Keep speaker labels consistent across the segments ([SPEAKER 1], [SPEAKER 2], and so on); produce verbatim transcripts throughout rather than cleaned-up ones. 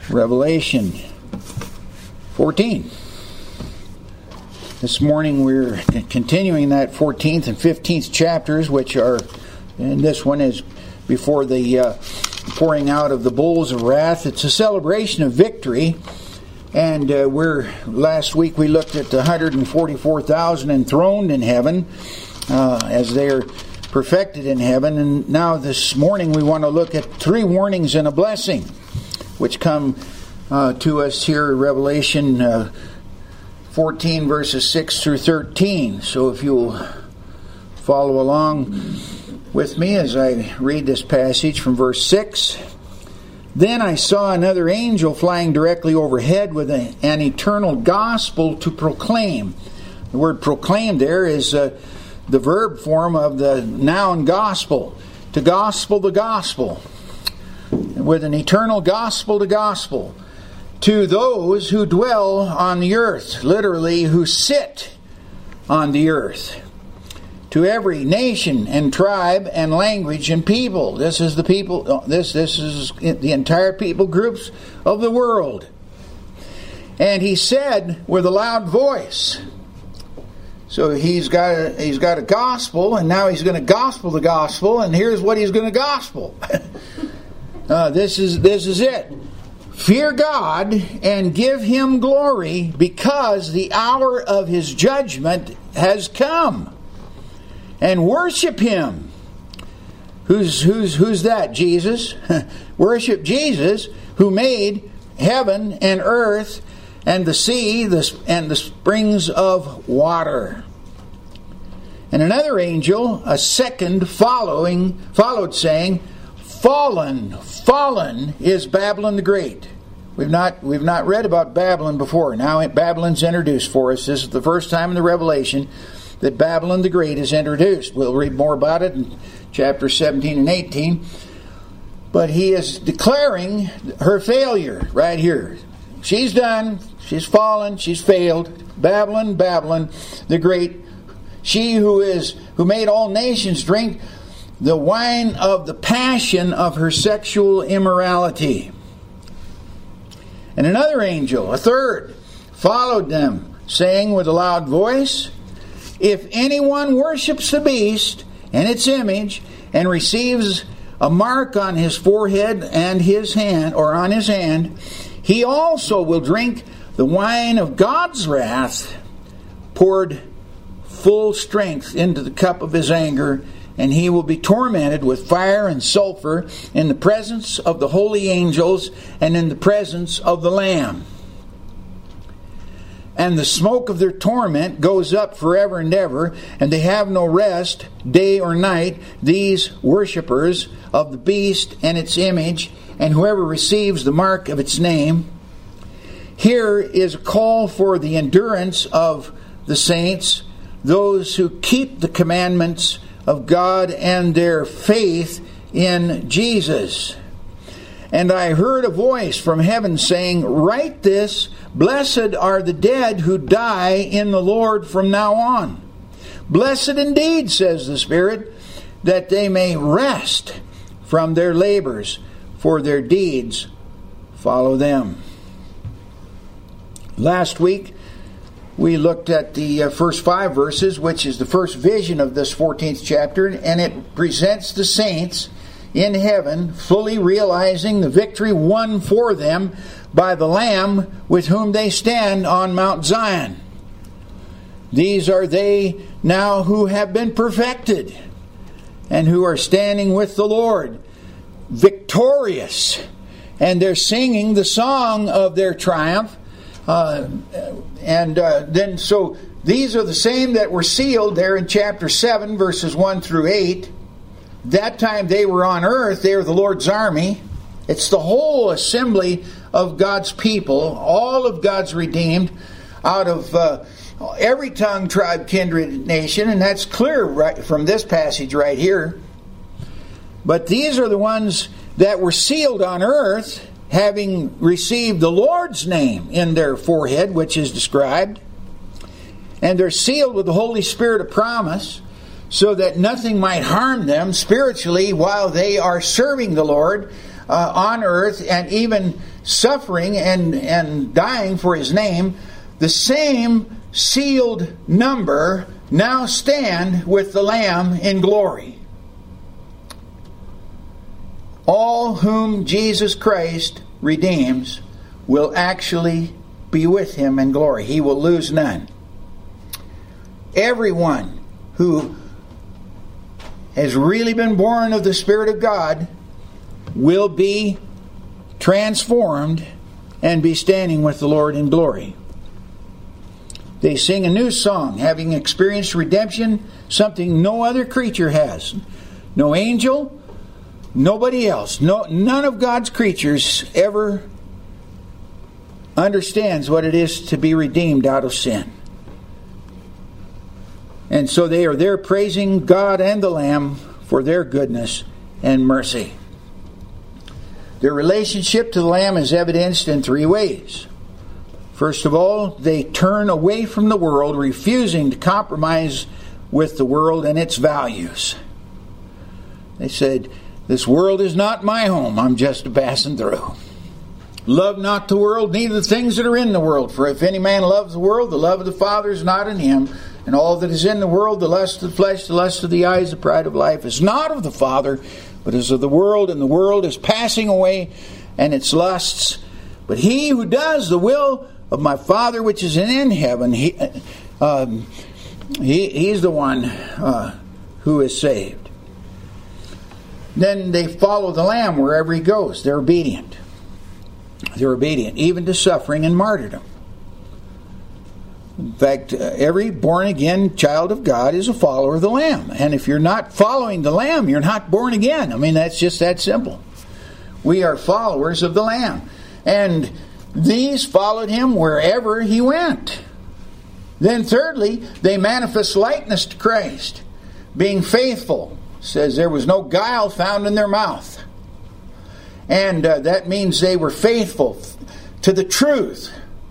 [SPEAKER 1] Revelation fourteen. This morning we're continuing that fourteenth and fifteenth chapters, which are, and this one is before the uh, pouring out of the bowls of wrath. It's a celebration of victory, and uh, we're last week we looked at the one hundred forty-four thousand enthroned in heaven uh, as they are perfected in heaven, and now this morning we want to look at three warnings and a blessing, which come uh, to us here in Revelation uh, fourteen, verses six through thirteen. So if you'll follow along with me as I read this passage from verse six. Then I saw another angel flying directly overhead with a, an eternal gospel to proclaim. The word proclaim there is uh, the verb form of the noun gospel. To gospel the gospel. With an eternal gospel to gospel. To those who dwell on the earth. Literally, who sit on the earth. To every nation and tribe and language and people. This is the people, this, this is the entire people groups of the world. And he said with a loud voice. So he's got a, he's got a gospel, and now he's going to gospel the gospel, and here's what he's going to gospel. uh, this is this is it. Fear God and give Him glory, because the hour of His judgment has come. And worship Him. Who's who's who's that? Jesus. Worship Jesus, who made heaven and earth and the sea the, and the springs of water. And another angel, a second, following followed, saying, "Fallen, fallen is Babylon the Great." We've not we've not read about Babylon before. Now Babylon's introduced for us. This is the first time in the Revelation that Babylon the Great is introduced. We'll read more about it in chapter seventeen and eighteen. But he is declaring her failure right here. She's done. She's fallen. She's failed. Babylon, Babylon the Great. She who is who made all nations drink the wine of the passion of her sexual immorality. And another angel, a third, followed them, saying with a loud voice, "If anyone worships the beast and its image, and receives a mark on his forehead and his hand, or on his hand, he also will drink the wine of God's wrath, poured full strength into the cup of His anger, and he will be tormented with fire and sulfur in the presence of the holy angels and in the presence of the Lamb. And the smoke of their torment goes up forever and ever, and they have no rest, day or night, these worshippers of the beast and its image, and whoever receives the mark of its name." Here is a call for the endurance of the saints, those who keep the commandments of God and their faith in Jesus. "And I heard a voice from heaven saying, 'Write this, blessed are the dead who die in the Lord from now on. Blessed indeed, says the Spirit, that they may rest from their labors, for their deeds follow them.'" Last week, we looked at the uh, first five verses, which is the first vision of this fourteenth chapter, and it presents the saints in heaven fully realizing the victory won for them by the Lamb with whom they stand on Mount Zion. These are they now who have been perfected and who are standing with the Lord, victorious, and they're singing the song of their triumph. Uh, and uh, then, so these are the same that were sealed there in chapter seven, verses one through eight. That time they were on earth. They were the Lord's army. It's the whole assembly of God's people, all of God's redeemed, out of uh, every tongue, tribe, kindred, nation. And that's clear right from this passage right here. But these are the ones that were sealed on earth, having received the Lord's name in their forehead, which is described. And they're sealed with the Holy Spirit of promise, so that nothing might harm them spiritually while they are serving the Lord uh, on earth, and even suffering and, and dying for his name, the same sealed number now stand with the Lamb in glory. All whom Jesus Christ redeems will actually be with him in glory. He will lose none. Everyone who has really been born of the Spirit of God will be transformed and be standing with the Lord in glory. They sing a new song, having experienced redemption, something no other creature has. No angel, nobody else. No, none of God's creatures ever understands what it is to be redeemed out of sin. And so they are there praising God and the Lamb for their goodness and mercy. Their relationship to the Lamb is evidenced in three ways. First of all, they turn away from the world, refusing to compromise with the world and its values. They said, "This world is not my home, I'm just passing through. Love not the world, neither the things that are in the world. For if any man loves the world, the love of the Father is not in him. And all that is in the world, the lust of the flesh, the lust of the eyes, the pride of life, is not of the Father, but is of the world. And the world is passing away, and its lusts. But he who does the will of my Father which is in heaven, he, um, he he's the one uh, who is saved." Then they follow the Lamb wherever he goes. They're obedient. They're obedient, even to suffering and martyrdom. In fact, uh, every born-again child of God is a follower of the Lamb. And if you're not following the Lamb, you're not born again. I mean, that's just that simple. We are followers of the Lamb. And these followed him wherever he went. Then thirdly, they manifest likeness to Christ, being faithful. It says there was no guile found in their mouth. And uh, that means they were faithful to the truth.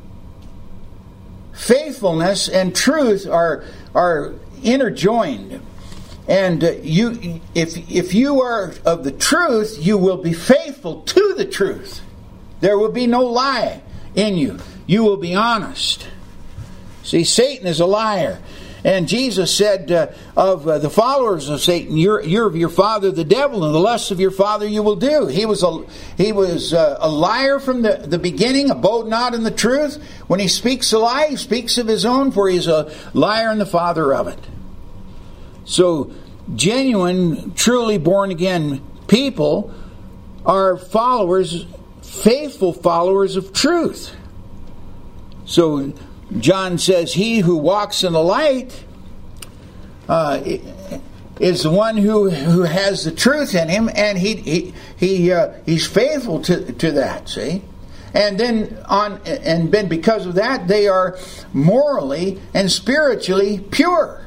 [SPEAKER 1] Faithfulness and truth are are interjoined. And uh, you, if if you are of the truth, you will be faithful to the truth. There will be no lie in you. You will be honest. See, Satan is a liar. And Jesus said uh, of uh, the followers of Satan, you're, you're of your father the devil, and the lusts of your father you will do. He was a, he was uh, a liar from the, the beginning, abode not in the truth. When he speaks a lie, he speaks of his own, for he is a liar and the father of it. So, genuine, truly born-again people are followers, faithful followers of truth. So, John says, he who walks in the light uh, is the one who, who has the truth in him, and he he he uh, he's faithful to to that. See, and then on and then because of that, they are morally and spiritually pure.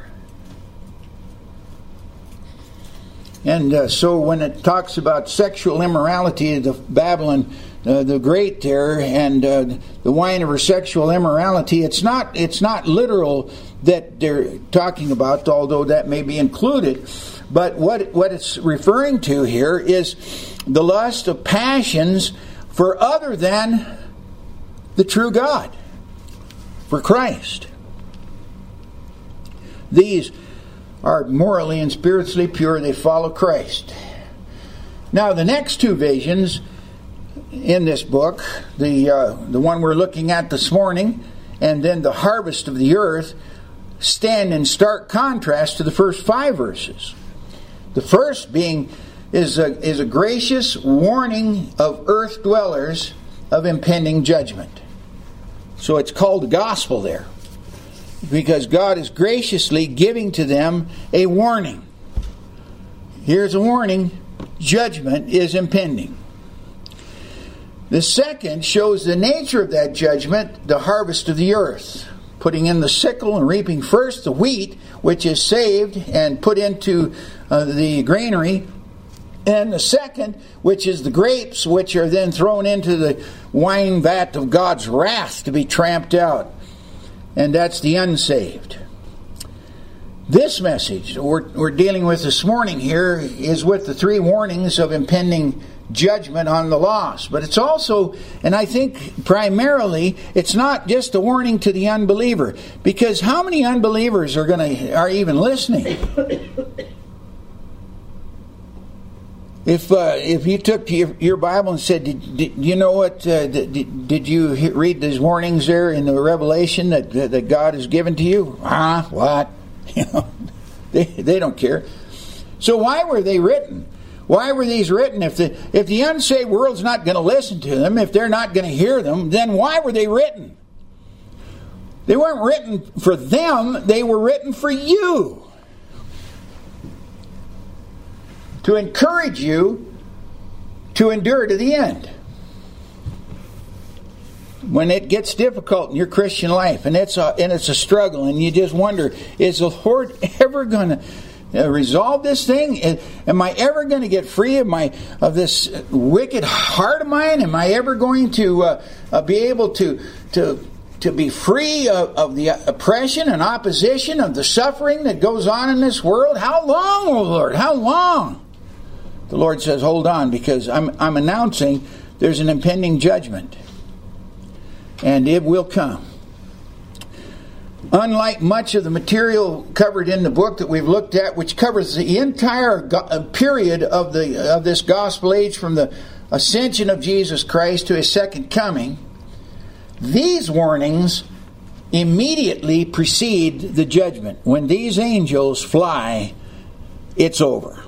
[SPEAKER 1] And uh, so when it talks about sexual immorality, the Babylon uh, the Great there, and uh, the wine of her sexual immorality, it's not it's not literal that they're talking about, although that may be included. But what what it's referring to here is the lust of passions for other than the true God, for Christ. These are morally and spiritually pure. They follow Christ. Now, the next two visions in this book, the uh, the one we're looking at this morning, and then the harvest of the earth, stand in stark contrast to the first five verses. The first being is a, is a gracious warning of earth dwellers of impending judgment. So it's called the gospel there, because God is graciously giving to them a warning. Here's a warning: judgment is impending. The second shows the nature of that judgment, the harvest of the earth, putting in the sickle and reaping first the wheat, which is saved and put into uh, the granary, and the second, which is the grapes, which are then thrown into the wine vat of God's wrath to be tramped out. And that's the unsaved. This message we're, we're dealing with this morning here is with the three warnings of impending judgment on the lost. But it's also, and I think primarily, it's not just a warning to the unbeliever. Because how many unbelievers are going to are even listening? If uh, if you took your, your Bible and said, did, did you know what? Uh, did, did you read these warnings there in the Revelation that that God has given to you? Ah, what? You know, they they don't care. So why were they written? Why were these written? If the if the unsaved world's not going to listen to them, if they're not going to hear them, then why were they written? They weren't written for them. They were written for you. To encourage you to endure to the end. When it gets difficult in your Christian life, and it's a, and it's a struggle, and you just wonder, is the Lord ever going to uh, resolve this thing? Am I ever going to get free of my of this wicked heart of mine? Am I ever going to uh, uh, be able to to to be free of, of the oppression and opposition of the suffering that goes on in this world? How long, O Lord? How long? The Lord says, hold on, because I'm I'm announcing there's an impending judgment. And it will come. Unlike much of the material covered in the book that we've looked at, which covers the entire go- period of the of this gospel age from the ascension of Jesus Christ to His second coming, these warnings immediately precede the judgment. When these angels fly, it's over.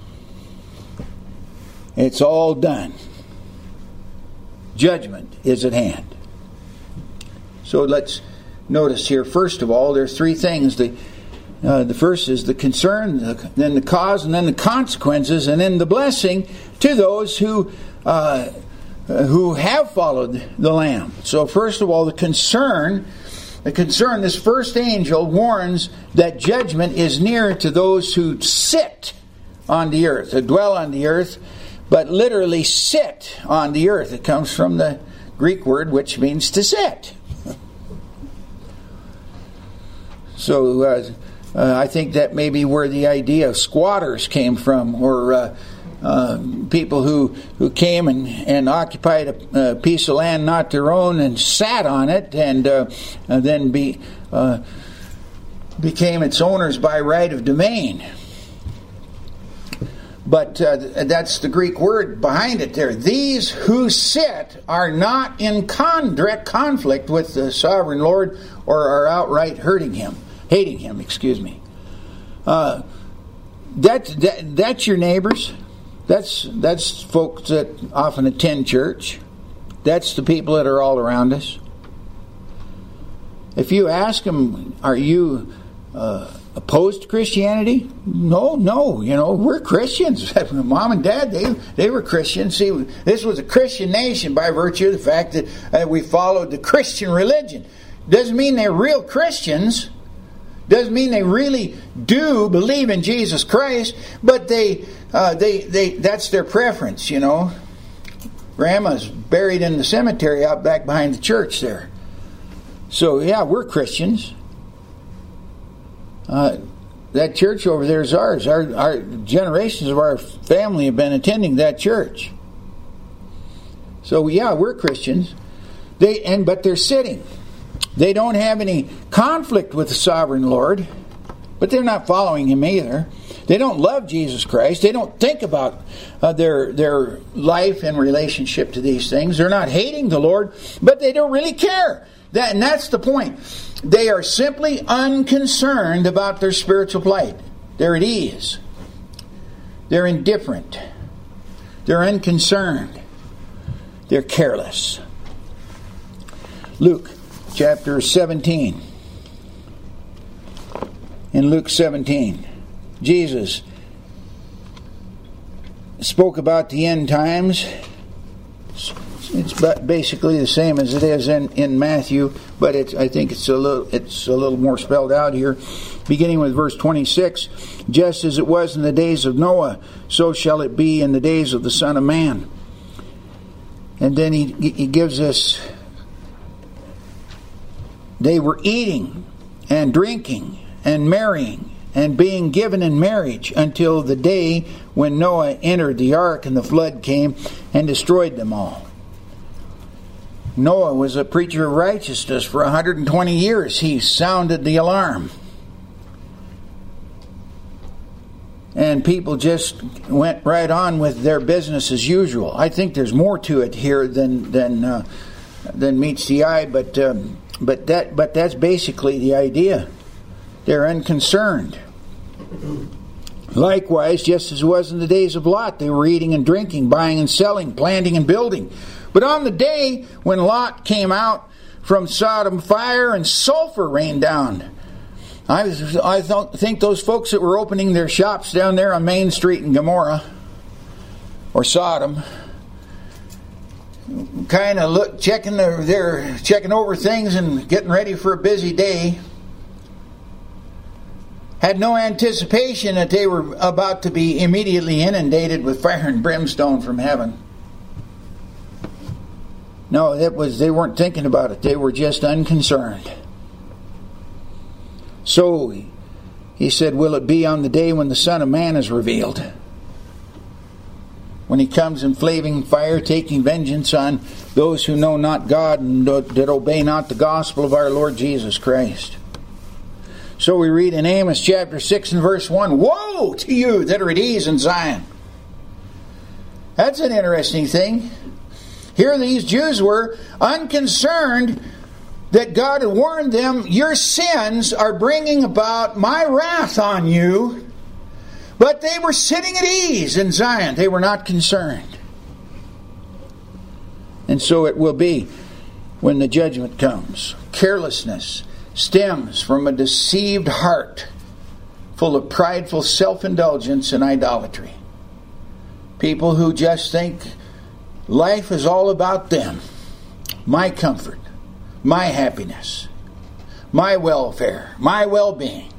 [SPEAKER 1] It's all done. Judgment is at hand. So let's notice here, first of all, there's three things. The, uh, the first is the concern, the, then the cause, and then the consequences, and then the blessing to those who uh, who have followed the Lamb. So first of all, the concern, the concern, this first angel warns that judgment is near to those who sit on the earth, who dwell on the earth, but literally sit on the earth. It comes from the Greek word which means to sit. So uh, uh, I think that may be where the idea of squatters came from, or uh, uh, people who, who came and, and occupied a, a piece of land not their own and sat on it, and, uh, and then be uh, became its owners by right of domain. But uh, that's the Greek word behind it there. These who sit are not in con- direct conflict with the sovereign Lord, or are outright hurting Him, hating Him, excuse me. Uh, that, that that's your neighbors. That's that's folks that often attend church. That's the people that are all around us. If you ask them, are you Uh, opposed to Christianity? No, no. You know, we're Christians. Mom and Dad, they they were Christians. See, this was a Christian nation by virtue of the fact that uh, we followed the Christian religion. Doesn't mean they're real Christians. Doesn't mean they really do believe in Jesus Christ. But they, uh, they, they. That's their preference. You know, Grandma's buried in the cemetery out back behind the church there. So yeah, we're Christians. Uh, that church over there is ours. Our, our generations of our family have been attending that church. So yeah, we're Christians. They and but they're sitting. They don't have any conflict with the sovereign Lord, but they're not following Him either. They don't love Jesus Christ. They don't think about uh, their their life in relationship to these things. They're not hating the Lord, but they don't really care. That and that's the point. They are simply unconcerned about their spiritual plight. They're at ease. They're indifferent. They're unconcerned. They're careless. Luke chapter seventeen. In Luke seventeen, Jesus spoke about the end times. It's basically the same as it is in, in Matthew, but it's, I think it's a little it's a little more spelled out here. Beginning with verse twenty-six, just as it was in the days of Noah, so shall it be in the days of the Son of Man. And then he he gives us, they were eating and drinking and marrying and being given in marriage until the day when Noah entered the ark and the flood came and destroyed them all. Noah was a preacher of righteousness for one hundred twenty years. He sounded the alarm. And people just went right on with their business as usual. I think there's more to it here than than uh, than meets the eye, but um, but that but that's basically the idea. They're unconcerned. Likewise, just as it was in the days of Lot, they were eating and drinking, buying and selling, planting and building. But on the day when Lot came out from Sodom, fire and sulfur rained down. I, I th- think those folks that were opening their shops down there on Main Street in Gomorrah, or Sodom, kind of look checking their, they're checking over things and getting ready for a busy day, had no anticipation that they were about to be immediately inundated with fire and brimstone from heaven. No, that was they weren't thinking about it. They were just unconcerned. So he said, will it be on the day when the Son of Man is revealed? When he comes in flaming fire, taking vengeance on those who know not God and that obey not the gospel of our Lord Jesus Christ. So we read in Amos chapter six and verse one, woe to you that are at ease in Zion. That's an interesting thing. Here these Jews were unconcerned that God had warned them, your sins are bringing about my wrath on you. But they were sitting at ease in Zion. They were not concerned. And so it will be when the judgment comes. Carelessness stems from a deceived heart full of prideful self-indulgence and idolatry. People who just think life is all about them. My comfort, my happiness, my welfare, my well-being.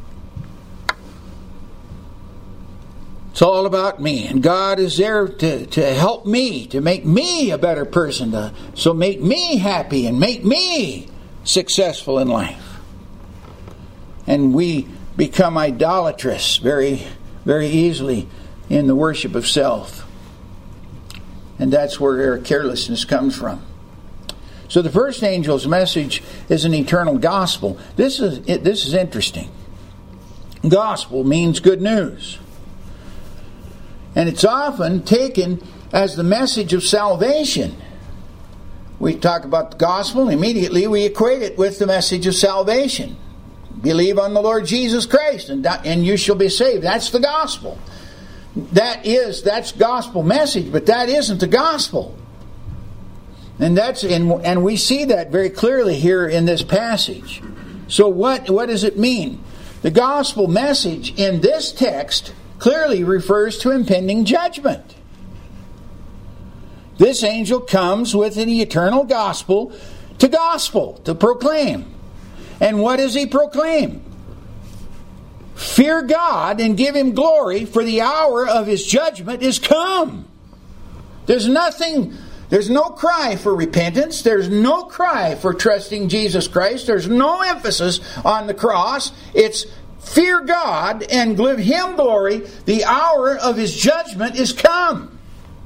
[SPEAKER 1] It's all about me. And God is there to, to help me, to make me a better person, to so make me happy and make me successful in life. And we become idolatrous very, very easily in the worship of self. And that's where our carelessness comes from. So the first angel's message is an eternal gospel. This is this is interesting. Gospel means good news. And it's often taken as the message of salvation. We talk about the gospel, and immediately we equate it with the message of salvation. Believe on the Lord Jesus Christ, and, and you shall be saved. That's the gospel. That is, that's gospel message, but that isn't the gospel. And that's and, and we see that very clearly here in this passage. So what, what does it mean? The gospel message in this text clearly refers to impending judgment. This angel comes with an eternal gospel to gospel, to proclaim. And what does he proclaim? Fear God and give Him glory, for the hour of His judgment is come. There's nothing, there's no cry for repentance. There's no cry for trusting Jesus Christ. There's no emphasis on the cross. It's fear God and give Him glory. The hour of His judgment is come.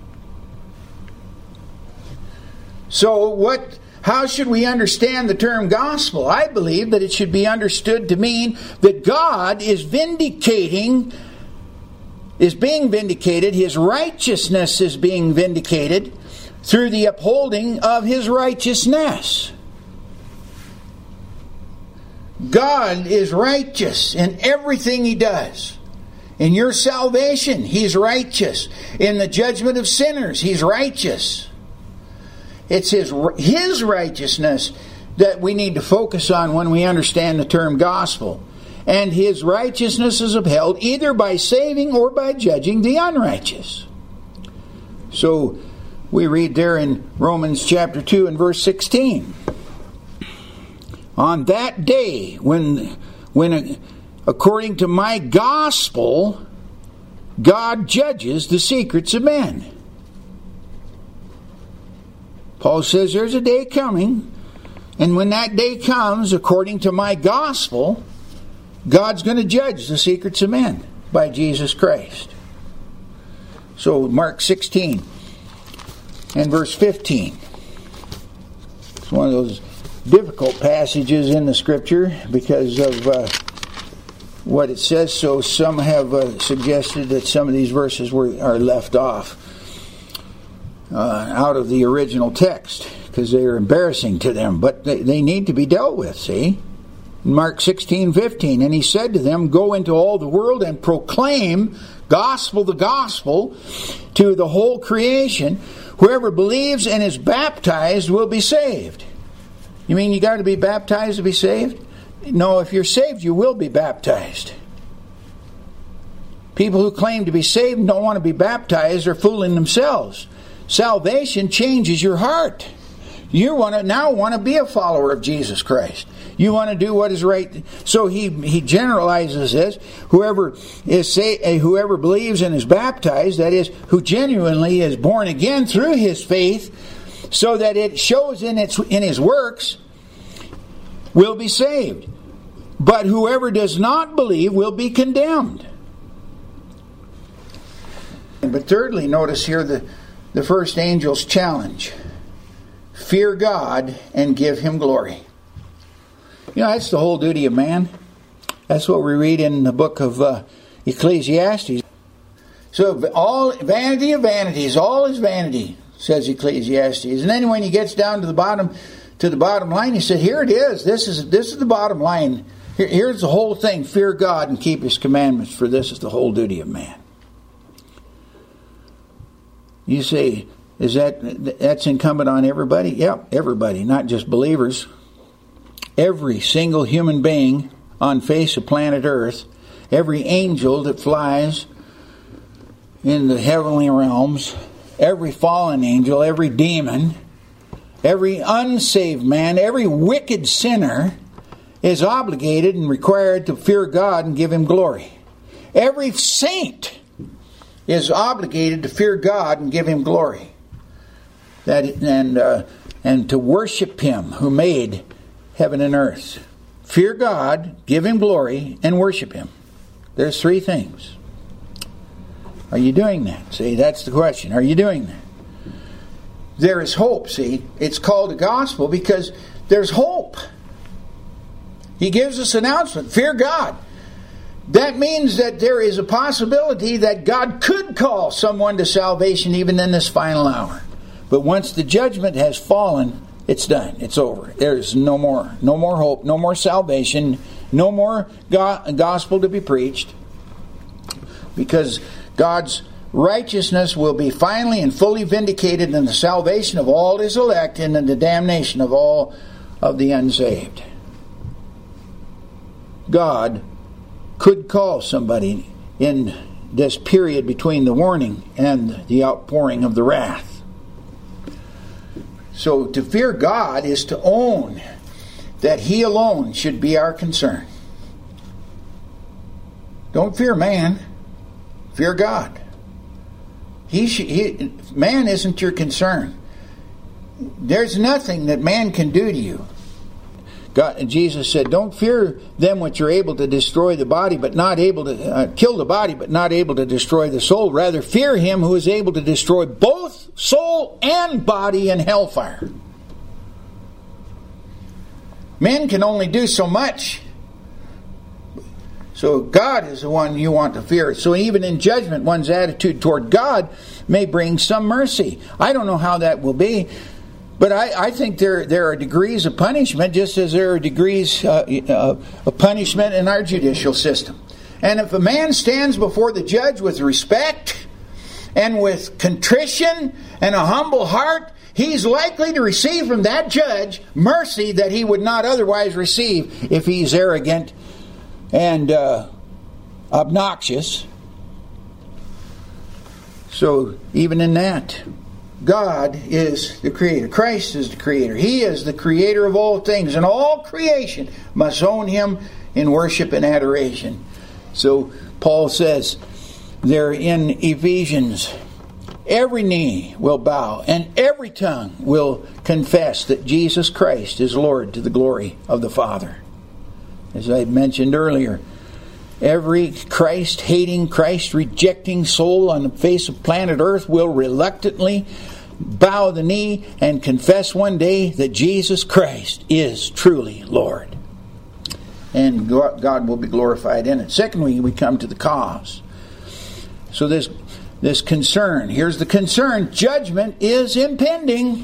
[SPEAKER 1] So what... How should we understand the term gospel? I believe that it should be understood to mean that God is vindicating, is being vindicated, His righteousness is being vindicated through the upholding of His righteousness. God is righteous in everything He does. In your salvation, He's righteous. In the judgment of sinners, He's righteous. It's his, his righteousness that we need to focus on when we understand the term gospel. And His righteousness is upheld either by saving or by judging the unrighteous. So we read there in Romans chapter two and verse sixteen. On that day, when, when according to my gospel, God judges the secrets of men. Paul says there's a day coming, and when that day comes, according to my gospel, God's going to judge the secrets of men by Jesus Christ. So Mark sixteen and verse fifteen. It's one of those difficult passages in the Scripture because of uh, what it says. So some have uh, suggested that some of these verses were are left off uh, out of the original text because they are embarrassing to them. But they, they need to be dealt with, see? Mark sixteen fifteen, and he said to them, "Go into all the world and proclaim gospel the gospel to the whole creation. Whoever believes and is baptized will be saved." You mean you got to be baptized to be saved? No, if you're saved, you will be baptized. People who claim to be saved and don't want to be baptized are fooling themselves. Salvation changes your heart. You want to now want to be a follower of Jesus Christ. You want to do what is right. So he he generalizes this: whoever is say, whoever believes and is baptized, that is, who genuinely is born again through his faith, so that it shows in its in his works, will be saved. But whoever does not believe will be condemned. But thirdly, notice here the the first angel's challenge: fear God and give Him glory. You know, that's the whole duty of man. That's what we read in the book of uh, Ecclesiastes. So all vanity of vanities, all is vanity, says Ecclesiastes. And then when he gets down to the bottom, to the bottom line, he said, "Here it is. This is this is the bottom line. Here, here's the whole thing: fear God and keep His commandments, for this is the whole duty of man." You say, is that that's incumbent on everybody? Yeah, everybody, not just believers. Every single human being on face of planet Earth, every angel that flies in the heavenly realms, every fallen angel, every demon, every unsaved man, every wicked sinner is obligated and required to fear God and give Him glory. Every saint is obligated to fear God and give Him glory. That and uh, and to worship Him who made heaven and earth. Fear God, give Him glory, and worship Him. There's three things. Are you doing that? See, that's the question. Are you doing that? There is hope, see. It's called the gospel because there's hope. He gives us an announcement. Fear God. That means that there is a possibility that God could call someone to salvation even in this final hour. But once the judgment has fallen, it's done. It's over. There's no more, no more hope, no more salvation, no more go- gospel to be preached, because God's righteousness will be finally and fully vindicated in the salvation of all His elect and in the damnation of all of the unsaved. God could call somebody in this period between the warning and the outpouring of the wrath. So to fear God is to own that He alone should be our concern. Don't fear man. Fear God. He, should, he man isn't your concern. There's nothing that man can do to you. God, Jesus said, "Don't fear them which are able to destroy the body, but not able to uh, kill the body, but not able to destroy the soul. Rather, fear Him who is able to destroy both soul and body in hellfire." Men can only do so much. So God is the one you want to fear. So even in judgment, one's attitude toward God may bring some mercy. I don't know how that will be. But I, I think there there are degrees of punishment, just as there are degrees uh, uh, of punishment in our judicial system. And if a man stands before the judge with respect and with contrition and a humble heart, he's likely to receive from that judge mercy that he would not otherwise receive if he's arrogant and uh, obnoxious. So even in that, God is the Creator. Christ is the Creator. He is the Creator of all things. And all creation must own Him in worship and adoration. So Paul says there in Ephesians, every knee will bow and every tongue will confess that Jesus Christ is Lord, to the glory of the Father. as I mentioned earlier. Every Christ-hating, Christ-rejecting soul on the face of planet Earth will reluctantly bow the knee and confess one day that Jesus Christ is truly Lord. And God will be glorified in it. Secondly, we come to the cause. So this, this concern, here's the concern. Judgment is impending.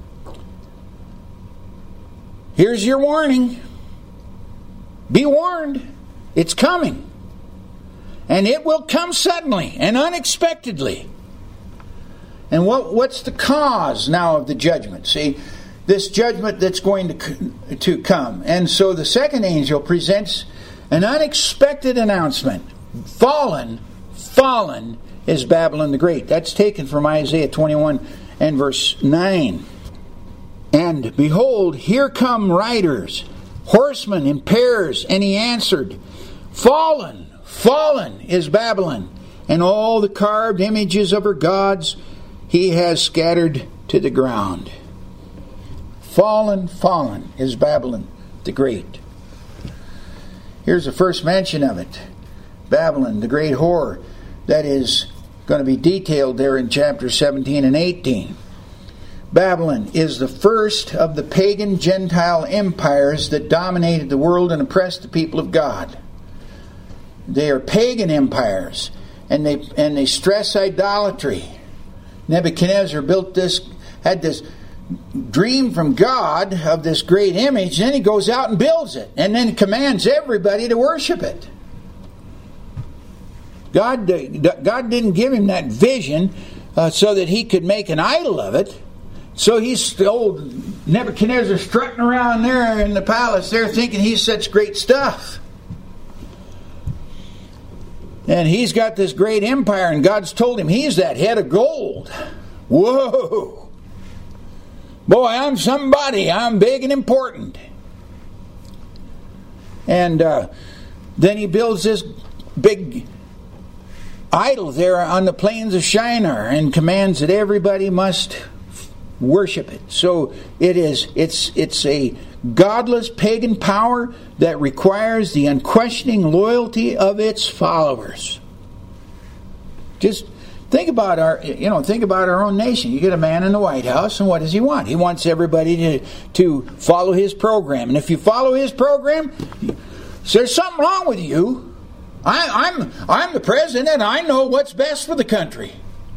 [SPEAKER 1] Here's your warning. Be warned. It's coming. And it will come suddenly and unexpectedly. And what, what's the cause now of the judgment? See, this judgment that's going to, to come. And so the second angel presents an unexpected announcement. Fallen, fallen is Babylon the Great. That's taken from Isaiah twenty-one and verse nine. And behold, here come riders, horsemen in pairs, and he answered, Fallen, fallen is Babylon, and all the carved images of her gods he has scattered to the ground. Fallen, fallen is Babylon the Great. Here's the first mention of it. Babylon, the great whore, that is going to be detailed there in chapter seventeen and eighteen. Babylon is the first of the pagan Gentile empires that dominated the world and oppressed the people of God. They are pagan empires, and they and they stress idolatry. Nebuchadnezzar built this, had this dream from God of this great image, then he goes out and builds it, and then commands everybody to worship it. God, God didn't give him that vision uh, so that he could make an idol of it. So he's old Nebuchadnezzar strutting around there in the palace there thinking he's such great stuff. And he's got this great empire, and God's told him he's that head of gold. Whoa! Boy, I'm somebody. I'm big and important. And uh, then he builds this big idol there on the plains of Shinar and commands that everybody must worship it. So it is it's it's a godless pagan power that requires the unquestioning loyalty of its followers. Just think about our you know think about our own nation. You get a man in the White House, and what does he want? He wants everybody to to follow his program. And if you follow his program, there's something wrong with you. I, I'm I'm the president. I know what's best for the country.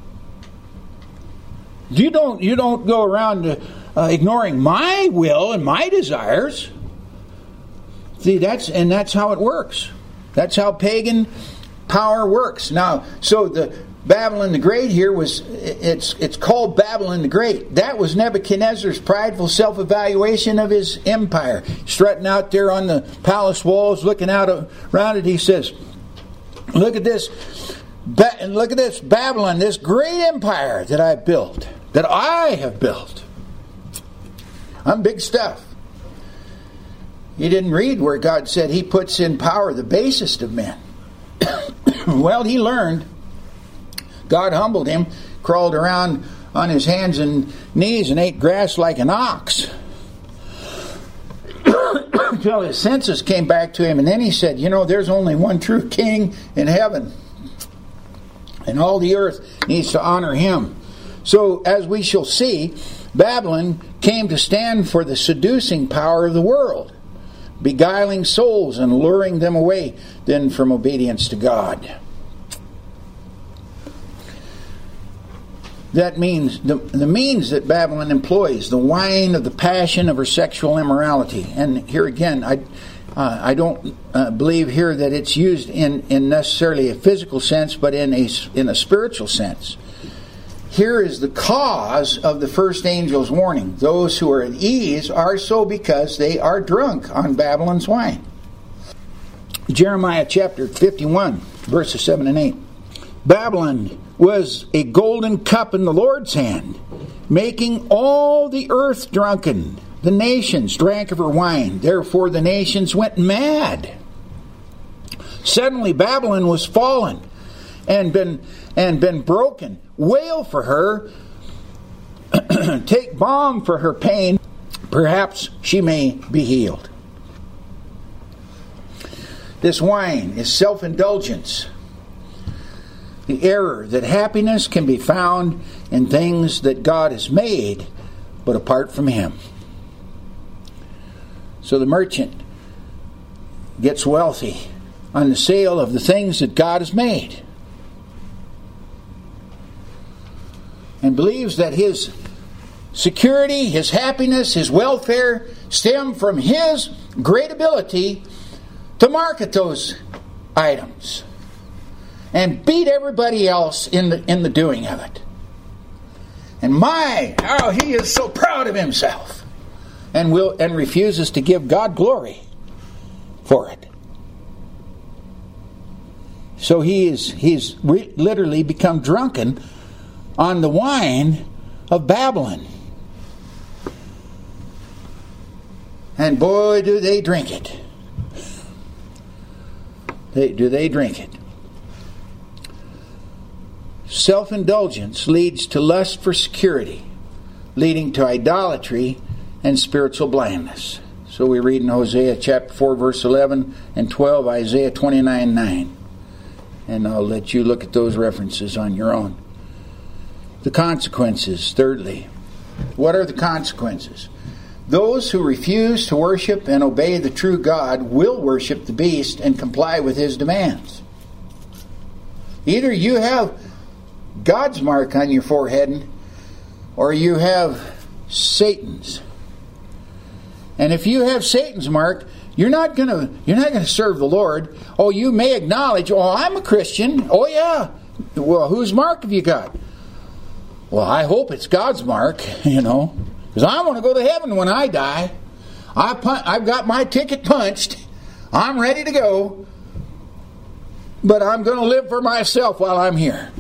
[SPEAKER 1] You don't you don't go around uh, ignoring my will and my desires. See, that's and that's how it works. That's how pagan power works. Now, so the Babylon the Great here was it's it's called Babylon the Great. That was Nebuchadnezzar's prideful self-evaluation of his empire. Strutting out there on the palace walls, looking out around it, he says, "Look at this, ba- look at this Babylon, this great empire that I built." That I have built. I'm big stuff. You didn't read where God said he puts in power the basest of men. Well, he learned. God humbled him, crawled around on his hands and knees and ate grass like an ox. Until his senses came back to him, and then he said, you know, there's only one true king in heaven. And all the earth needs to honor him. So, as we shall see, Babylon came to stand for the seducing power of the world, beguiling souls and luring them away then from obedience to God. That means, the, the means that Babylon employs, the wine of the passion of her sexual immorality. And here again, I uh, I don't uh, believe here that it's used in, in necessarily a physical sense, but in a, in a spiritual sense. Here is the cause of the first angel's warning. Those who are at ease are so because they are drunk on Babylon's wine. Jeremiah chapter fifty-one, verses seven and eight. Babylon was a golden cup in the Lord's hand, making all the earth drunken. The nations drank of her wine. Therefore the nations went mad. Suddenly Babylon was fallen and been and been broken. Wail for her. Take balm for her pain. Perhaps she may be healed. This wine is self-indulgence. The error that happiness can be found in things that God has made, but apart from Him. So the merchant gets wealthy on the sale of the things that God has made, and believes that his security, his happiness, his welfare stem from his great ability to market those items and beat everybody else in the in the doing of it. And my, how he is so proud of himself, and will and refuses to give God glory for it. So he is he's re- literally become drunken on the wine of Babylon. And boy, do they drink it. They, do they drink it. Self-indulgence leads to lust for security, leading to idolatry and spiritual blindness. So we read in Hosea chapter four, verse eleven and twelve, Isaiah twenty-nine, nine. And I'll let you look at those references on your own. The consequences, thirdly. What are the consequences? Those who refuse to worship and obey the true God will worship the beast and comply with his demands. Either you have God's mark on your forehead, or you have Satan's. And if you have Satan's mark, you're not gonna you're not gonna serve the Lord. Oh, you may acknowledge, oh, I'm a Christian. Oh yeah. Well, whose mark have you got? Well, I hope it's God's mark, you know, because I want to go to heaven when I die. I pun- I've got my ticket punched. I'm ready to go. But I'm going to live for myself while I'm here.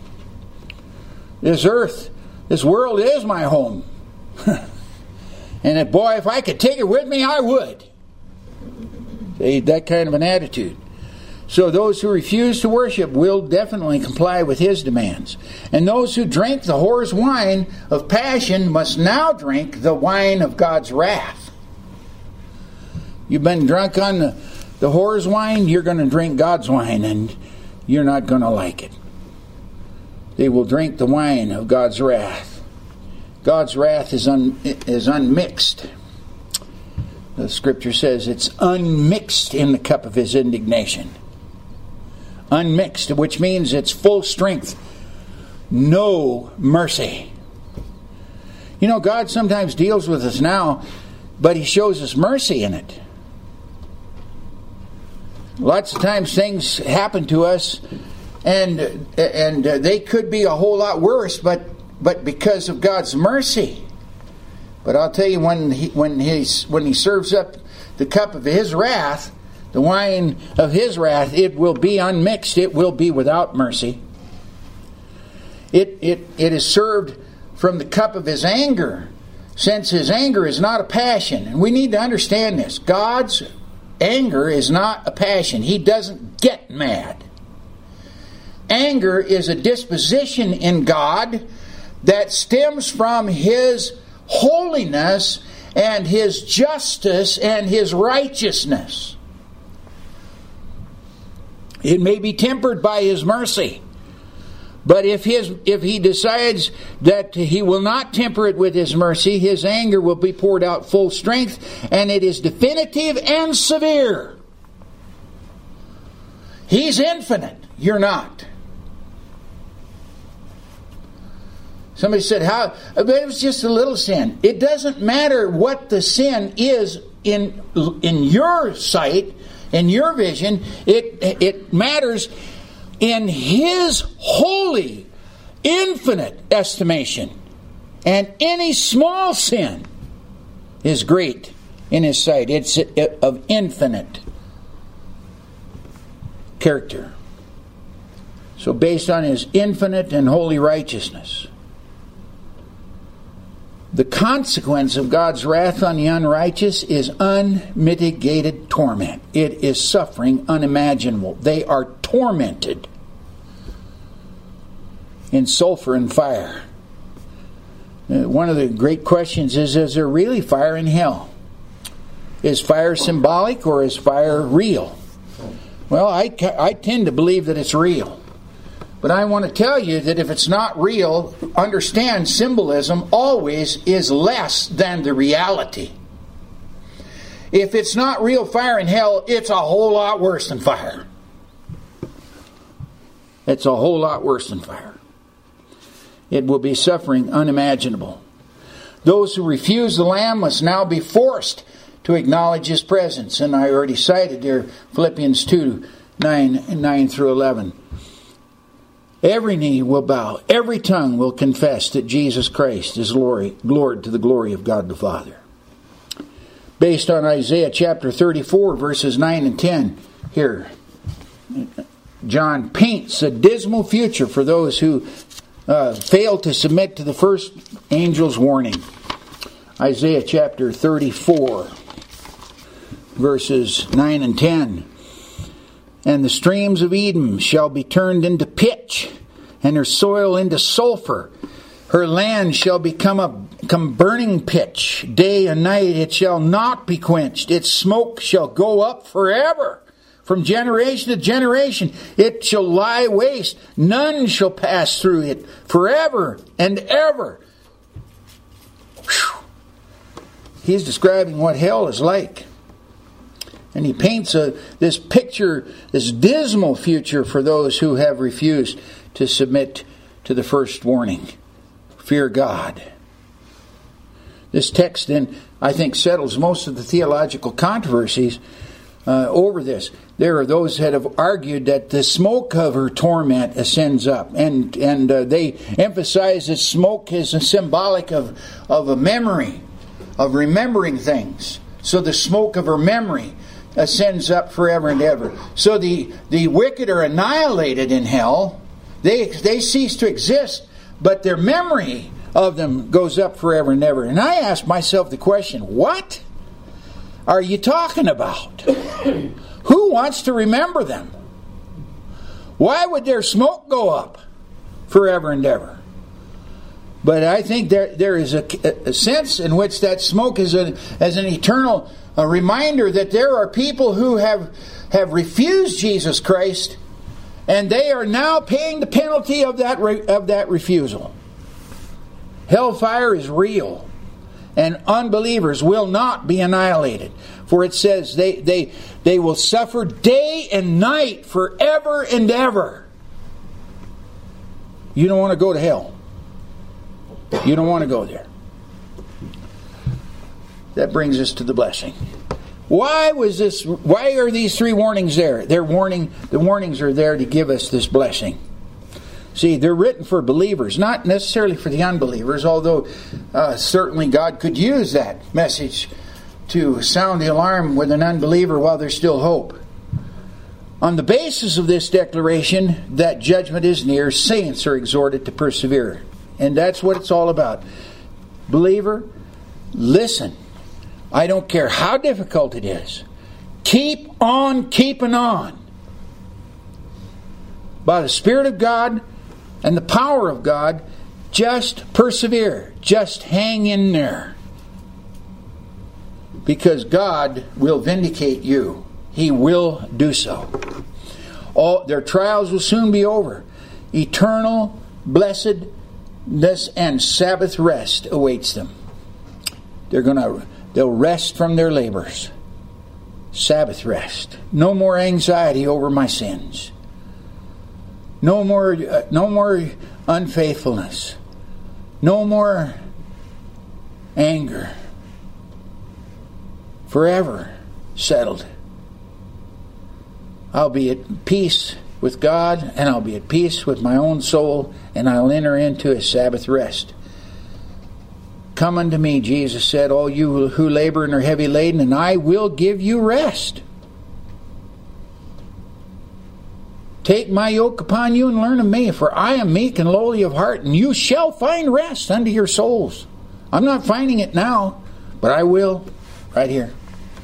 [SPEAKER 1] This earth, this world is my home. And if, boy, if I could take it with me, I would. See, that kind of an attitude. So those who refuse to worship will definitely comply with his demands. And those who drink the whore's wine of passion must now drink the wine of God's wrath. You've been drunk on the, the whore's wine, you're going to drink God's wine, and you're not going to like it. They will drink the wine of God's wrath. God's wrath is, un, is unmixed. The scripture says it's unmixed in the cup of his indignation. Unmixed, which means it's full strength. No mercy. You know, God sometimes deals with us now, but he shows us mercy in it. Lots of times things happen to us, and and they could be a whole lot worse, but but because of God's mercy. But I'll tell you, when he when he when he serves up the cup of his wrath, the wine of his wrath, it will be unmixed. It will be without mercy. It it it is served from the cup of his anger, since his anger is not a passion. And we need to understand this. God's anger is not a passion. He doesn't get mad. Anger is a disposition in God that stems from his holiness and his justice and his righteousness. It may be tempered by his mercy. But if his if he decides that he will not temper it with his mercy, his anger will be poured out full strength, and it is definitive and severe. He's infinite. You're not. Somebody said, "How?" But it was just a little sin. It doesn't matter what the sin is in in your sight, in your vision. It it matters in his holy, infinite estimation. And any small sin is great in his sight. It's of infinite character. So based on his infinite and holy righteousness, the consequence of God's wrath on the unrighteous is unmitigated torment. It is suffering unimaginable. They are tormented in sulfur and fire. Uh, one of the great questions is, is there really fire in hell? Is fire symbolic or is fire real? Well, I, I tend to believe that it's real. But I want to tell you that if it's not real, understand symbolism always is less than the reality. If it's not real fire in hell, it's a whole lot worse than fire. It's a whole lot worse than fire. It will be suffering unimaginable. Those who refuse the Lamb must now be forced to acknowledge His presence. And I already cited there Philippians two, nine, nine through eleven. Every knee will bow, every tongue will confess that Jesus Christ is Lord, Lord to the glory of God the Father. Based on Isaiah chapter thirty-four, verses nine and ten, here, John paints a dismal future for those who uh, fail to submit to the first angel's warning. Isaiah chapter thirty-four, verses nine and ten. And the streams of Edom shall be turned into pitch, and her soil into sulfur. Her land shall become a become burning pitch. Day and night it shall not be quenched. Its smoke shall go up forever. From generation to generation it shall lie waste. None shall pass through it forever and ever. Whew. He's describing what hell is like. And he paints a, this picture, this dismal future for those who have refused to submit to the first warning. Fear God. This text then, I think, settles most of the theological controversies uh, over this. There are those that have argued that the smoke of her torment ascends up. And and uh, they emphasize that smoke is a symbolic of, of a memory, of remembering things. So the smoke of her memory ascends up forever and ever. So the, the wicked are annihilated in hell. They they cease to exist, but their memory of them goes up forever and ever. And I ask myself the question, what are you talking about? Who wants to remember them? Why would their smoke go up forever and ever? But I think there there is a, a sense in which that smoke is a, as an eternal a reminder that there are people who have have refused Jesus Christ, and they are now paying the penalty of that re, of that refusal. Hellfire is real, and unbelievers will not be annihilated. For it says they they they will suffer day and night forever and ever. You don't want to go to hell. You don't want to go there. That brings us to the blessing. Why was this? Why are these three warnings there? They're warning. The warnings are there to give us this blessing. See, they're written for believers, not necessarily for the unbelievers. Although uh, certainly God could use that message to sound the alarm with an unbeliever while there's still hope. On the basis of this declaration that judgment is near, saints are exhorted to persevere, and that's what it's all about. Believer, listen. I don't care how difficult it is. Keep on keeping on. By the Spirit of God and the power of God, just persevere. Just hang in there. Because God will vindicate you. He will do so. All their trials will soon be over. Eternal blessedness and Sabbath rest awaits them. They're going to They'll rest from their labors. Sabbath rest. No more anxiety over my sins. No more, uh, no more unfaithfulness. No more anger. Forever settled. I'll be at peace with God, and I'll be at peace with my own soul, and I'll enter into a Sabbath rest. Come unto me, Jesus said, all you who labor and are heavy laden, and I will give you rest. Take my yoke upon you and learn of me, for I am meek and lowly of heart, and you shall find rest unto your souls. I'm not finding it now, but I will right here.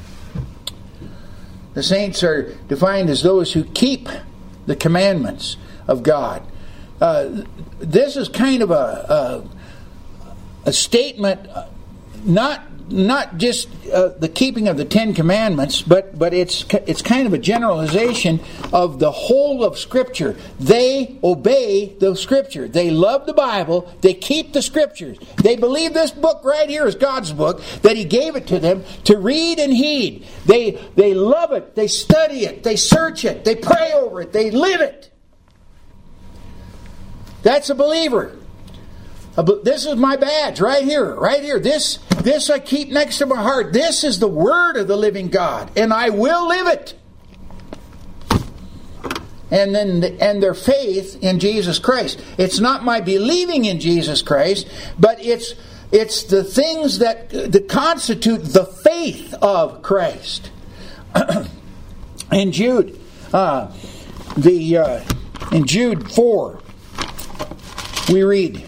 [SPEAKER 1] The saints are defined as those who keep the commandments of God. Uh, this is kind of a... a a statement not not just uh, the keeping of the Ten Commandments, but but it's it's kind of a generalization of the whole of Scripture. They obey the Scripture. They love the Bible. They keep the Scriptures. They believe this book right here is God's book, that He gave it to them to read and heed. They they love it. They study it. They search it. They pray over it. They live it. That's a believer. This is my badge right here, right here. This, this I keep next to my heart. This is the Word of the living God, and I will live it. And then, and their faith in Jesus Christ. It's not my believing in Jesus Christ, but it's it's the things that that constitute the faith of Christ. In Jude, uh, the uh, in Jude four, we read.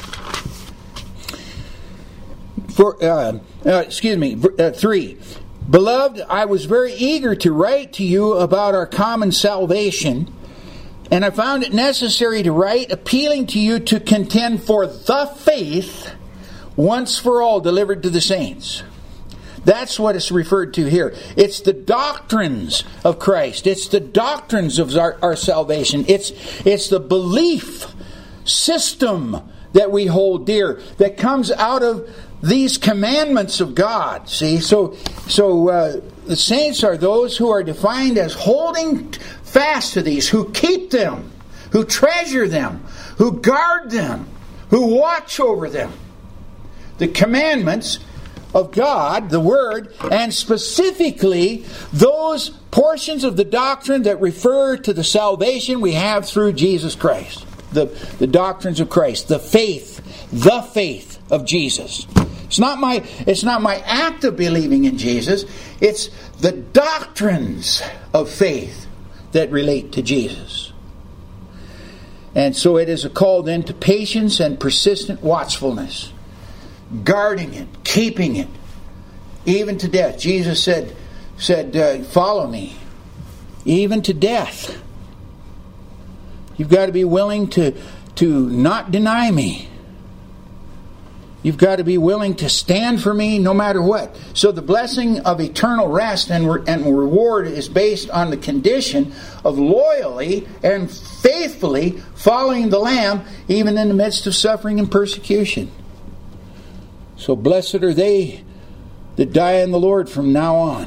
[SPEAKER 1] For, uh, uh, excuse me, uh, three. Beloved, I was very eager to write to you about our common salvation, and I found it necessary to write, appealing to you to contend for the faith once for all delivered to the saints. That's what it's referred to here. It's the doctrines of Christ. It's the doctrines of our, our salvation. It's, it's the belief system that we hold dear, that comes out of these commandments of God. See, so so uh, the saints are those who are defined as holding fast to these, who keep them, who treasure them, who guard them, who watch over them. The commandments of God, the Word, and specifically those portions of the doctrine that refer to the salvation we have through Jesus Christ. The, the doctrines of Christ, the faith, the faith of Jesus. It's not my it's not my act of believing in Jesus. It's the doctrines of faith that relate to Jesus. And so it is a call then to patience and persistent watchfulness. Guarding it, keeping it, even to death. Jesus said, said uh, follow me, even to death. You've got to be willing to, to not deny me. You've got to be willing to stand for me no matter what. So the blessing of eternal rest and, re- and reward is based on the condition of loyally and faithfully following the Lamb, even in the midst of suffering and persecution. So blessed are they that die in the Lord from now on.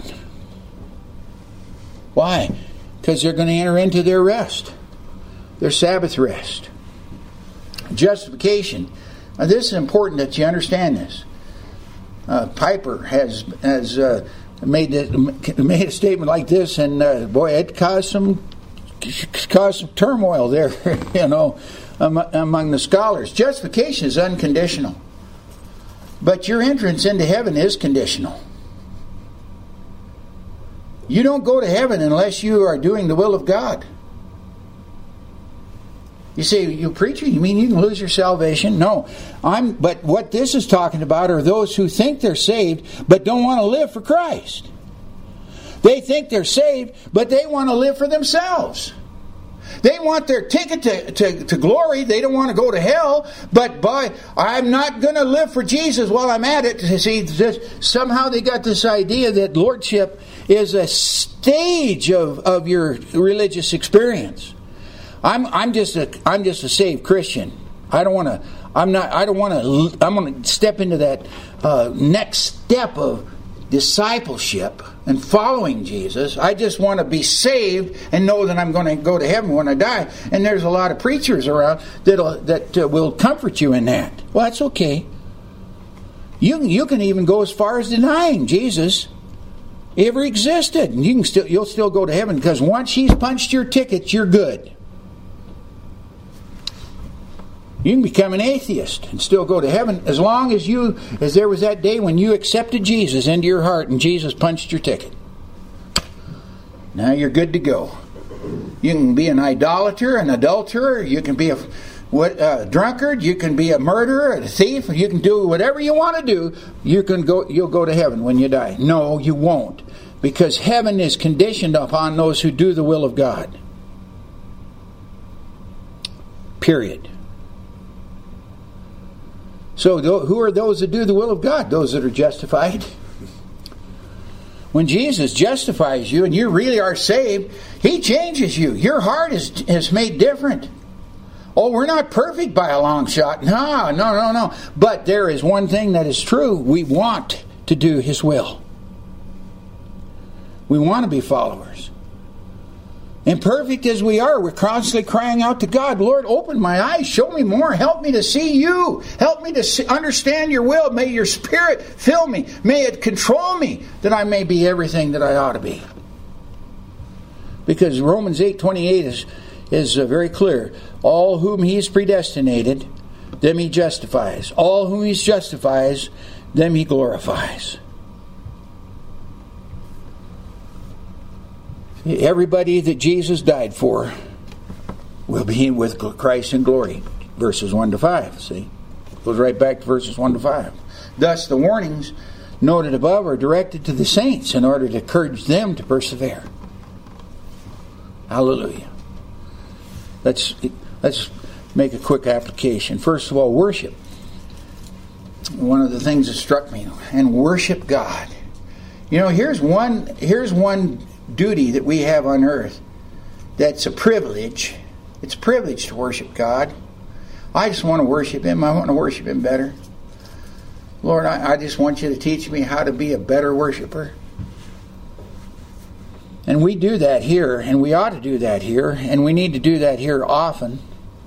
[SPEAKER 1] Why? Because they're going to enter into their rest. Their Sabbath rest. Justification. Now this is important that you understand this. Uh, Piper has has uh, made the, made a statement like this, and uh, boy, it caused some caused some turmoil there, you know, among the scholars. Justification is unconditional, but your entrance into heaven is conditional. You don't go to heaven unless you are doing the will of God. You say, you preacher, you mean you can lose your salvation? No. I'm. But what this is talking about are those who think they're saved but don't want to live for Christ. They think they're saved, but they want to live for themselves. They want their ticket to, to, to glory. They don't want to go to hell. But boy, I'm not going to live for Jesus while I'm at it. See, somehow they got this idea that lordship is a stage of, of your religious experience. I'm I'm just a I'm just a saved Christian. I don't want to. I'm not. I don't want to. I'm going to step into that uh, next step of discipleship and following Jesus. I just want to be saved and know that I'm going to go to heaven when I die. And there's a lot of preachers around that that uh, will comfort you in that. Well, that's okay. You you can even go as far as denying Jesus ever existed, and you can still you'll still go to heaven, because once He's punched your ticket, you're good. You can become an atheist and still go to heaven as long as you, as there was that day when you accepted Jesus into your heart and Jesus punched your ticket. Now you're good to go. You can be an idolater, an adulterer. You can be a what, uh, drunkard. You can be a murderer, a thief. You can do whatever you want to do. You can go. You'll go to heaven when you die. No, you won't, because heaven is conditioned upon those who do the will of God. Period. So who are those that do the will of God? Those that are justified. When Jesus justifies you and you really are saved, He changes you. Your heart is, is made different. Oh, we're not perfect by a long shot. No, no, no, no. But there is one thing that is true. We want to do His will. We want to be followers. Imperfect as we are, we're constantly crying out to God, Lord, open my eyes, show me more, help me to see You, help me to see, understand Your will, may Your Spirit fill me, may it control me, that I may be everything that I ought to be. Because Romans eight twenty-eight is, is uh, very clear. All whom He has predestinated, them He justifies. All whom He justifies, them He glorifies. Everybody that Jesus died for will be with Christ in glory. Verses one to five, see? Goes right back to verses one to five. Thus, the warnings noted above are directed to the saints in order to encourage them to persevere. Hallelujah. Let's, let's make a quick application. First of all, worship. One of the things that struck me, and worship God. You know, here's one, here's one duty that we have on earth that's a privilege. It's a privilege to worship God. I just want to worship Him. I want to worship Him better. Lord, I, I just want You to teach me how to be a better worshiper. And we do that here, and we ought to do that here, and we need to do that here often,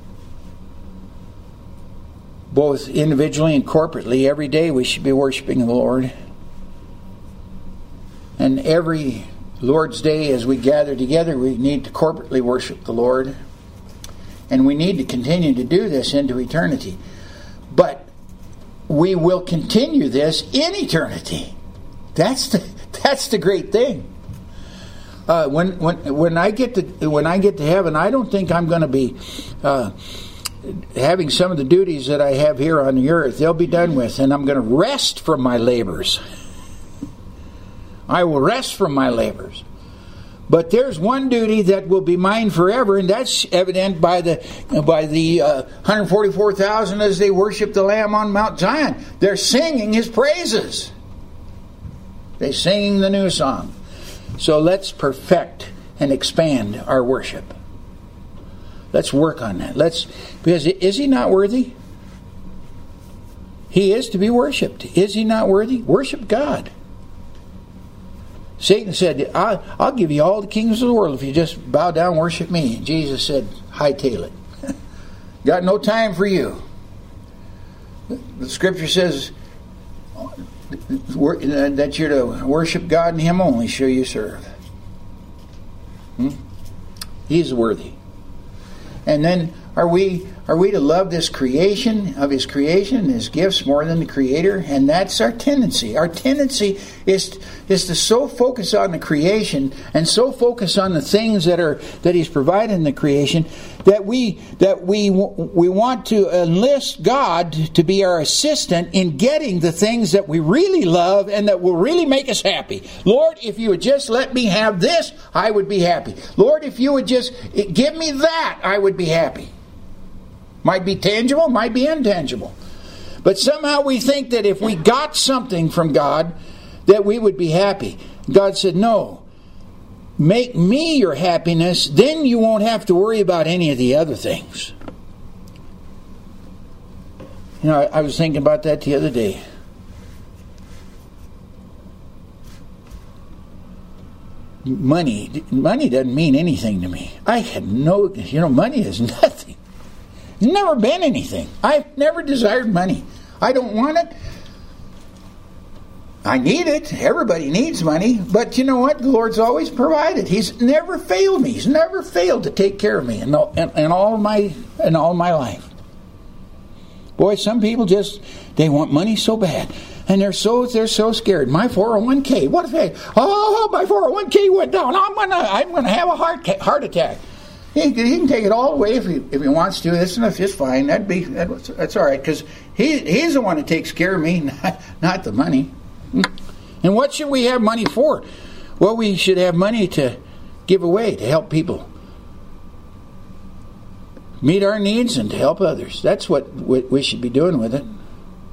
[SPEAKER 1] both individually and corporately. Every day we should be worshiping the Lord. And every Lord's Day, as we gather together, we need to corporately worship the Lord. And we need to continue to do this into eternity. But we will continue this in eternity. That's the that's the great thing. Uh, when when when I get to when I get to heaven, I don't think I'm going to be uh, having some of the duties that I have here on the earth. They'll be done with, and I'm going to rest from my labors. I will rest from my labors. But there's one duty that will be mine forever, and that's evident by the by the uh, one hundred forty-four thousand as they worship the Lamb on Mount Zion. They're singing His praises. They're singing the new song. So let's perfect and expand our worship. Let's work on that. Let's because is He not worthy? He is to be worshipped. Is He not worthy? Worship God. Satan said, I'll, I'll give you all the kingdoms of the world if you just bow down and worship me. And Jesus said, hightail it. Got no time for you. The scripture says that you're to worship God and Him only shall you serve. Hmm? He's worthy. And then are we are we to love this creation of His creation, His gifts more than the Creator? And that's our tendency. Our tendency is is to so focus on the creation and so focus on the things that are that He's provided in the creation that we that we we want to enlist God to be our assistant in getting the things that we really love and that will really make us happy. Lord, if you would just let me have this, I would be happy. Lord, if you would just give me that, I would be happy. Might be tangible, might be intangible. But somehow we think that if we got something from God, that we would be happy. God said, no. Make me your happiness, then you won't have to worry about any of the other things. You know, I, I was thinking about that the other day. Money, money doesn't mean anything to me. I had no, you know, money is nothing. Never been anything. I've never desired money. I don't want it. I need it. Everybody needs money. But you know what? The Lord's always provided. He's never failed me. He's never failed to take care of me in all, in, in all my in all my life. Boy, some people just they want money so bad. And they're so they're so scared. My four oh one k. What if I oh my four oh one k went down? I'm gonna I'm gonna have a heart heart attack. He can, he can take it all away if he if he wants to. That's enough. It's fine. That'd be that, that's all right because he he's the one that takes care of me, not, not the money. And what should we have money for? Well, we should have money to give away to help people meet our needs and to help others. That's what we should be doing with it.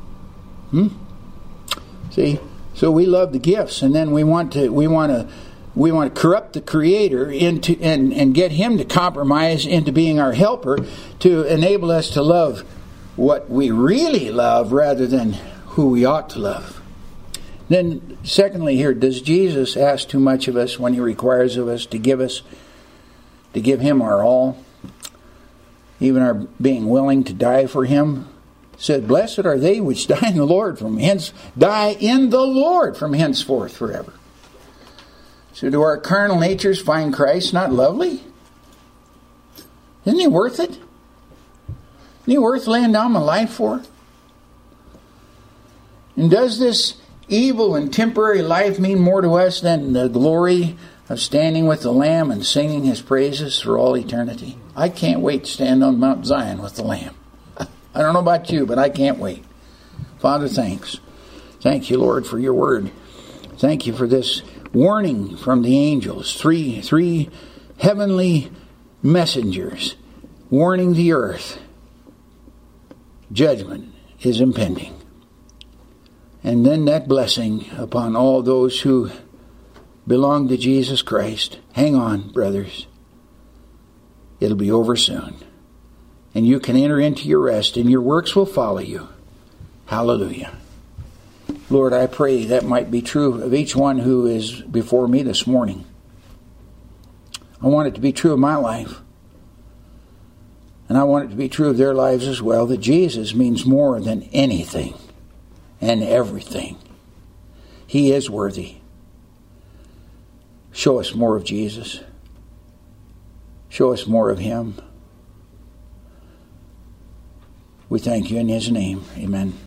[SPEAKER 1] Hmm? See? So we love the gifts, and then we want to we want to we want to corrupt the Creator into and, and get Him to compromise into being our helper to enable us to love what we really love rather than who we ought to love. Then, secondly, here, does Jesus ask too much of us when He requires of us to give us, to give Him our all, even our being willing to die for Him? It said, "Blessed are they which die in the Lord from hence, die in the Lord from henceforth forever." So, do our carnal natures find Christ not lovely? Isn't He worth it? Isn't He worth laying down my life for? And does this evil and temporary life mean more to us than the glory of standing with the Lamb and singing His praises for all eternity? I can't wait to stand on Mount Zion with the Lamb. I don't know about you, but I can't wait. Father, thanks. Thank you, Lord, for your word. Thank you for this warning from the angels. Three, three heavenly messengers warning the earth. Judgment is impending. And then that blessing upon all those who belong to Jesus Christ. Hang on, brothers. It'll be over soon. And you can enter into your rest, and your works will follow you. Hallelujah. Lord, I pray that might be true of each one who is before me this morning. I want it to be true of my life. And I want it to be true of their lives as well, that Jesus means more than anything and everything. He is worthy. Show us more of Jesus. Show us more of Him. We thank you in His name. Amen.